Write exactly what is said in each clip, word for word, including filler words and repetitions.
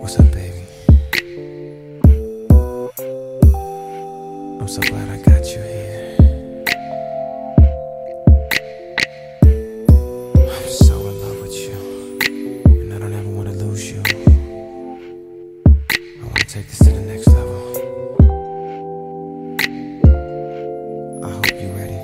What's up, baby? I'm so glad I got you here. I'm so in love with you, and I don't ever want to lose you. I want to take this to the next level. I hope you're ready.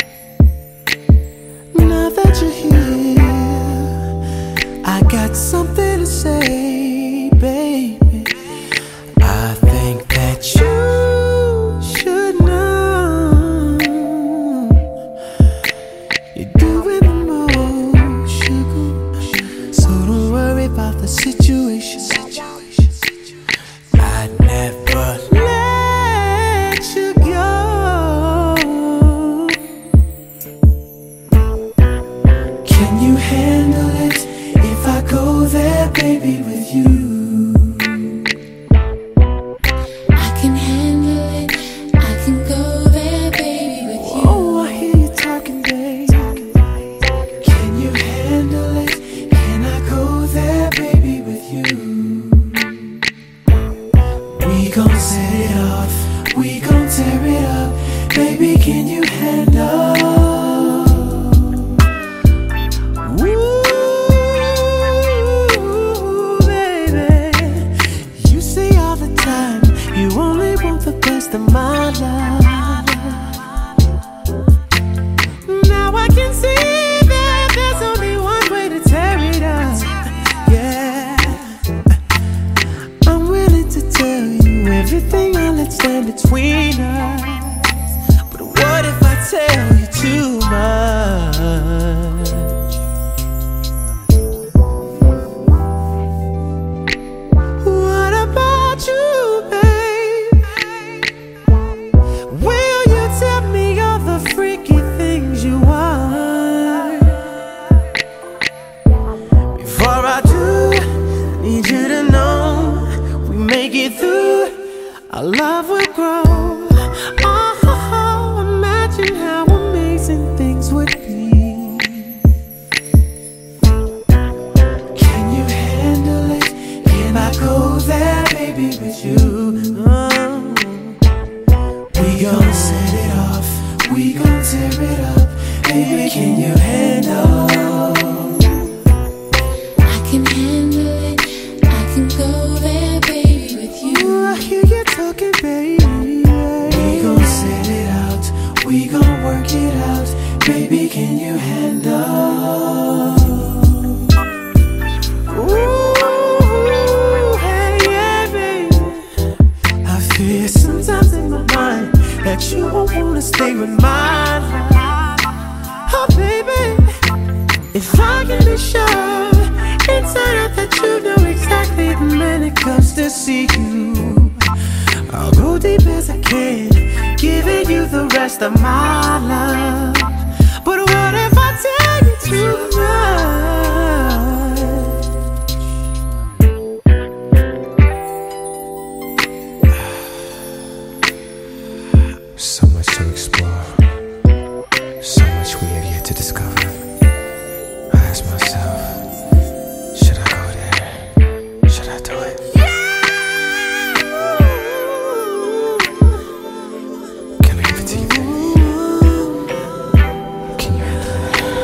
Now that you're here, I got something to say, baby. I think that you should know you're doing the most, sugar. So don't worry about the situation. I'd never let you go. Can you handle it if I go there, baby, with you? We gon' set it off, we gon' tear it up. Baby, can you handle? Ooh, baby, you say all the time you only want the best of my love. Now I can see that there's only one way to tear it up. Yeah, I'm willing to tell you everything I let stand between us. But what if I tell you too much? What about you, babe? Will you tell me all the freaky things you want? Before I do, need you to know we make it through, our love will grow. Oh, imagine how amazing things would be. Can you handle it? Can I go there, baby, with you? Oh, we gon' set it off, we gon' tear it up. Baby, can you handle? I can handle it, I can go there, baby, with you. I hear you talking, baby. We gon' set it out, we gon' work it out. Baby, can you handle? Ooh, hey, yeah, baby. I fear sometimes in my mind that you won't wanna stay with my life. Oh, baby, if I can be sure inside out that you know exactly the man it comes to see you, I'll go deep as I can, giving you the rest of my love. But what if I tell you too much? So much to explore, so much we have yet to discover. I ask myself, should I go there? Should I do it? Can I give it to you, baby? Can you handle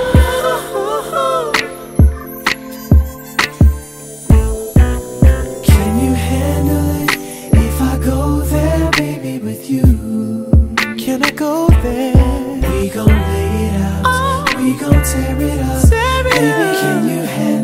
it? Can you handle it if I go there, baby, with you? Can I go there? We gon' lay it out, we gon' tear it up. Baby, can you handle it?